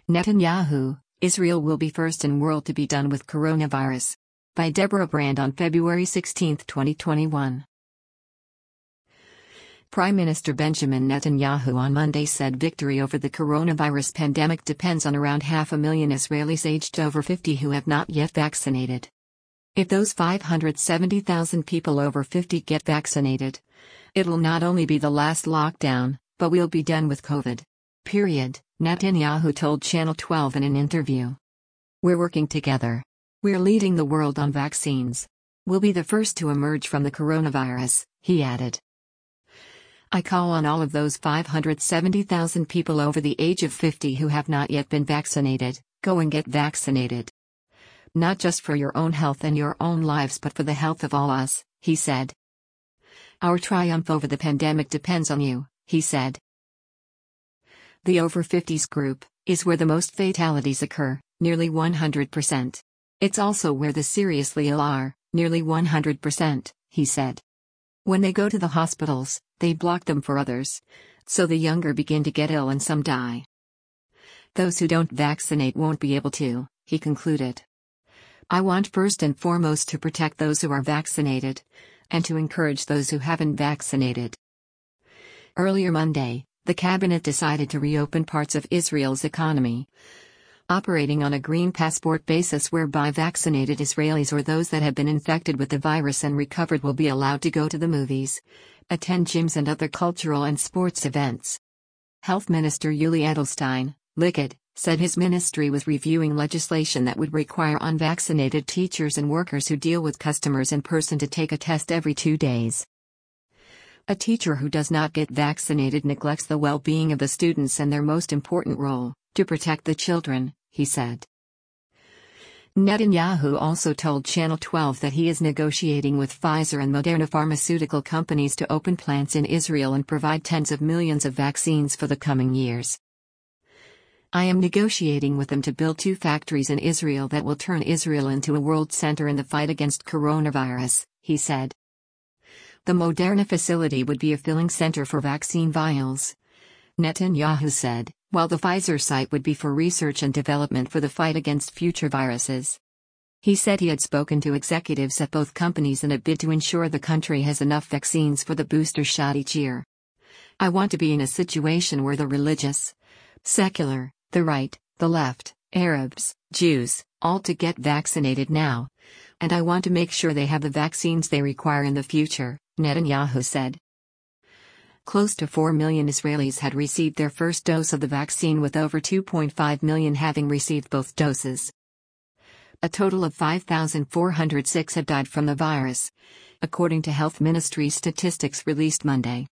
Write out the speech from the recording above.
Netanyahu, Israel will be first in world to be done with coronavirus. By Deborah Brand on February 16, 2021. Prime Minister Benjamin Netanyahu on Monday said victory over the coronavirus pandemic depends on around 500,000 Israelis aged over 50 who have not yet vaccinated. If those 570,000 people over 50 get vaccinated, it'll not only be the last lockdown, but we'll be done with COVID. Period, Netanyahu told Channel 12 in an interview. We're working together. We're leading the world on vaccines. We'll be the first to emerge from the coronavirus, he added. I call on all of those 570,000 people over the age of 50 who have not yet been vaccinated, go and get vaccinated. Not just for your own health and your own lives but for the health of all us, he said. Our triumph over the pandemic depends on you, he said. The over 50s group is where the most fatalities occur, nearly 100%. It's also where the seriously ill are, nearly 100%, he said. When they go to the hospitals, they block them for others. So the younger begin to get ill and some die. Those who don't vaccinate won't be able to, he concluded. I want first and foremost to protect those who are vaccinated, and to encourage those who haven't vaccinated. Earlier Monday, the cabinet decided to reopen parts of Israel's economy, operating on a green passport basis whereby vaccinated Israelis or those that have been infected with the virus and recovered will be allowed to go to the movies, attend gyms and other cultural and sports events. Health Minister Yuli Edelstein, Likud, said his ministry was reviewing legislation that would require unvaccinated teachers and workers who deal with customers in person to take a test every 2 days. A teacher who does not get vaccinated neglects the well-being of the students and their most important role, to protect the children, he said. Netanyahu also told Channel 12 that he is negotiating with Pfizer and Moderna pharmaceutical companies to open plants in Israel and provide tens of millions of vaccines for the coming years. I am negotiating with them to build 2 factories in Israel that will turn Israel into a world center in the fight against coronavirus, he said. The Moderna facility would be a filling center for vaccine vials, Netanyahu said, while the Pfizer site would be for research and development for the fight against future viruses. He said he had spoken to executives at both companies in a bid to ensure the country has enough vaccines for the booster shot each year. I want to be in a situation where the religious, secular, the right, the left, Arabs, Jews, all to get vaccinated now. And I want to make sure they have the vaccines they require in the future, Netanyahu said. Close to 4 million Israelis had received their first dose of the vaccine, with over 2.5 million having received both doses. A total of 5,406 have died from the virus, according to Health Ministry statistics released Monday.